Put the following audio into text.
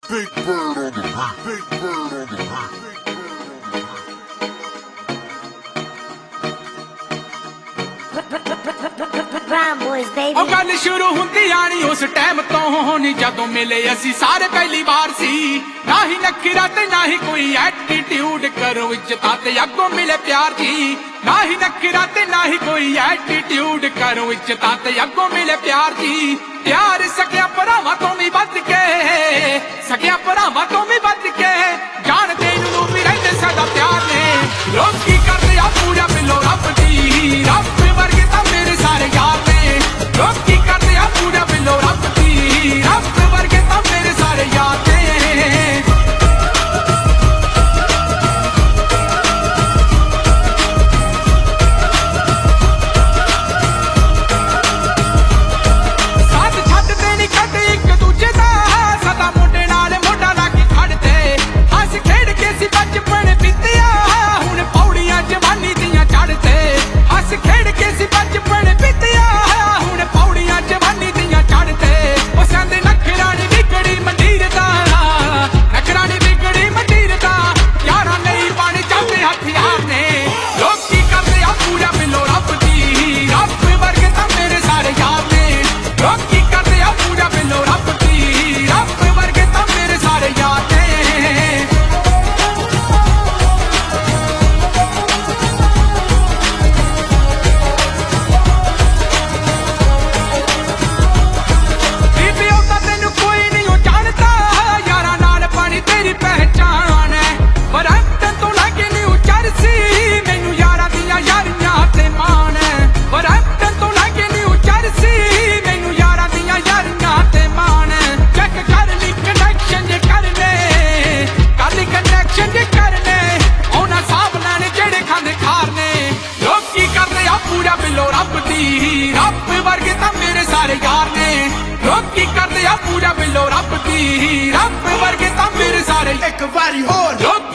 Big bird on the beat. Big bird on the beat. Brown boys, baby. ਉਹ ਗੱਲ ਸ਼ੁਰੂ ਹੁੰਦੀ ਆਣੀ ਉਸ ਟਾਈਮ ਤੋਂ ਨੀ ਜਦੋਂ ਮਿਲੇ ਅਸੀਂ ਸਾਰੇ ਪਹਿਲੀ ਵਾਰ ਸੀ। ਨਾ ਹੀ ਨਖਰਾ ਤੇ ਨਾ ਹੀ ਕੋਈ ਐਟੀਟਿਊਡ, ਕਰੋ ਇੱਜ਼ਤਾਂ ਤੇ ਅੱਗੋਂ ਮਿਲੇ ਪਿਆਰ ਜੀ। ਨਾ ਹੀ ਨਖਰਾ ਤੇ ਨਾ ਹੀ ਕੋਈ ਐਟੀਟਿਊਡ, ਕਰੋ ਇੱਜ਼ਤਾਂ ਤੇ ਅੱਗੋਂ ਮਿਲੇ ਪਿਆਰ ਜੀ। ਪਿਆਰ ਸਕਿਆ ਭਰਾਵਾਂ ਤੋਂ ਵੀ ਵੱਧ ਕੇ, ਸਕਿਆ ਭਰਾਵਾਂ ਤੋਂ ਵੀ ਵੱਧ ਕੇ, ਜਾਣਦੇ ਨੂੰ ਵੀ ਰਹਿੰਦੇ ਸਾਡਾ ਪਿਆਰ ਨੇ। ਲੋਕ ਕੀ ਕਰਦੇ ਆ ਪੂਰਾ ਬਿੱਲੋ ਰੱਬ ਦੀ, ਰੱਬ ਵਰਗੇ ਤਾਂ ਮੇਰੇ ਸਾਰੇ ਯਾਰ ਨੇ। ਲੋਕ ਕੀ ਕਰਦੇ ਆ ਪੂਰਾ ਬਿੱਲੋ ਰੱਬ ਦੀ, ਰੱਬ ਵਰਗੇ ਤਾਂ ਮੇਰੇ ਸਾਰੇ ਯਾਰ ਨੇ। ਰੱਬ ਵਰਗੇ ਤਾਂ ਮੇਰੇ ਸਾਰੇ ਯਾਰ ਨੇ। ਲੋਕ ਕੀ ਕਰਦੇ ਆ ਪੂਰਾ ਬਿੱਲੋ ਰੱਬ ਦੀ, ਰੱਬ ਵਰਗੇ ਤਾਂ ਮੇਰੇ ਸਾਰੇ। ਇੱਕ ਵਾਰੀ ਹੋਰ ਲੋਕ